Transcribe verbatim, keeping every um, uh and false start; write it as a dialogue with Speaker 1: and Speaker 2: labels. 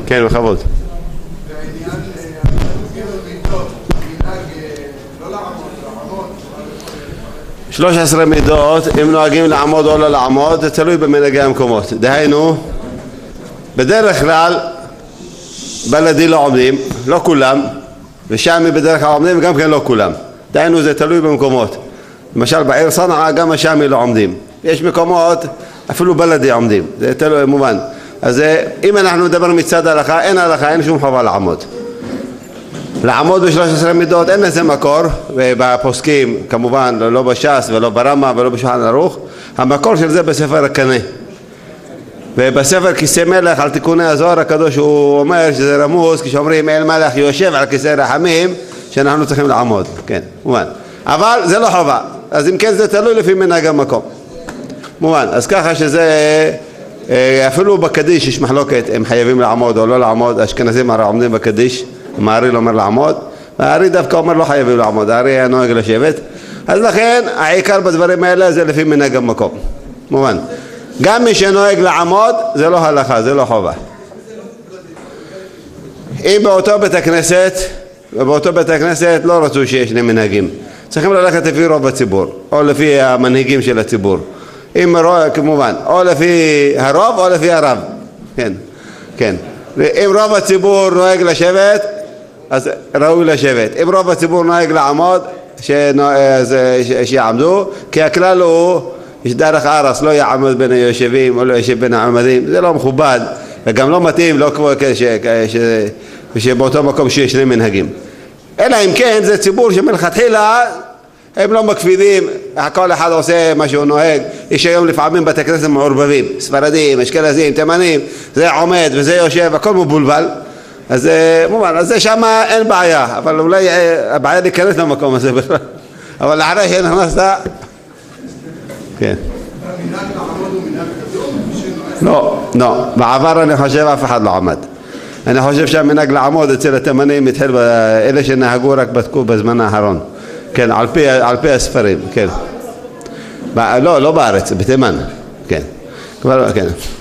Speaker 1: כן, בכבוד. שלוש עשרה מידות, אם נוהגים לעמוד או לא לעמוד, זה תלוי במנהגי המקומות. דהיינו, בדרך כלל, בלדי לא עומדים, לא כולם, ושמי בדרך כלל עומדים, וגם כן לא כולם. דהיינו, זה תלוי במקומות. למשל, בעיר סנעה, גם השמי לא עומדים. יש מקומות, אפילו בלדי עומדים. זה תלוי, מובן. אז אם אנחנו נדבר מצד ההלכה, אין הלכה, אין שום חובה לעמוד. לעמוד בשלוש עשרה מידות אין לזה מקור, ובפוסקים כמובן לא בש"ס ולא ברמה ולא בשולחן ערוך. המקור של זה בספר הקנה, ובספר כיסא מלך על תיקוני הזוהר הקדוש הוא אומר שזה רמוז כשאומרים אל מלך יושב על כיסא רחמים שאנחנו צריכים לעמוד. כן, מובן, אבל זה לא חובה. אז אם כן זה תלוי לפי מנהג המקום, מובן. אז ככה שזה אפילו בקדיש יש מחלוקת הם חייבים לעמוד או לא לעמוד. אשכנזים הרי עומדים בקדיש, המהרי"ל אומר לעמוד, והארי דווקא אומר לא חייבים לעמוד, הארי היה נוהג לשבת. אז לכן העיקר בדברים האלה זה לפי מנהג המקום, מובן. גם מי שנוהג לעמוד זה לא הלכה, זה לא חובה. אם באותו בית הכנסת, ובאותו בית הכנסת לא רצו שיש שני מנהגים, צריכים ללכת לפי רוב הציבור או לפי המנהיגים של הציבור, אם כמובן או לפי הרוב או לפי הרב. כן, כן. אם רוב הציבור נוהג לשבת אז ראוי לשבת, אם רוב הציבור נוהג לעמוד שיעמדו, כי הכלל הוא יש דרך ארץ, לא יעמוד בין היושבים או לא יושב בין העמדים, זה לא מכובד וגם לא מתאים, לא כמו שבאותו מקום שיש שני מנהגים. אלא אם כן זה ציבור שמלכתחילה הם לא מקפידים, כל אחד עושה מה שהוא נוהג. יש היום לפעמים בתי כנסת מעורבבים, ספרדים, אשכנזים, תימנים, זה עומד וזה יושב, הכל מבולבל. אז מובן, אז זה שם אין בעיה, אבל אולי הבעיה להיכנס למקום הזה בכלל. אבל אחרי שנכנסת, כן. לא, לא, בעבר אני חושב אף אחד לא עמד. אני חושב שהמנהג לעמוד אצל התימנים התחיל באלה שנהגו רק בדקו בזמן האחרון. כן, על פי, על פי הספרים, כן. לא, לא בארץ, בתימן, כן. כבר, כן.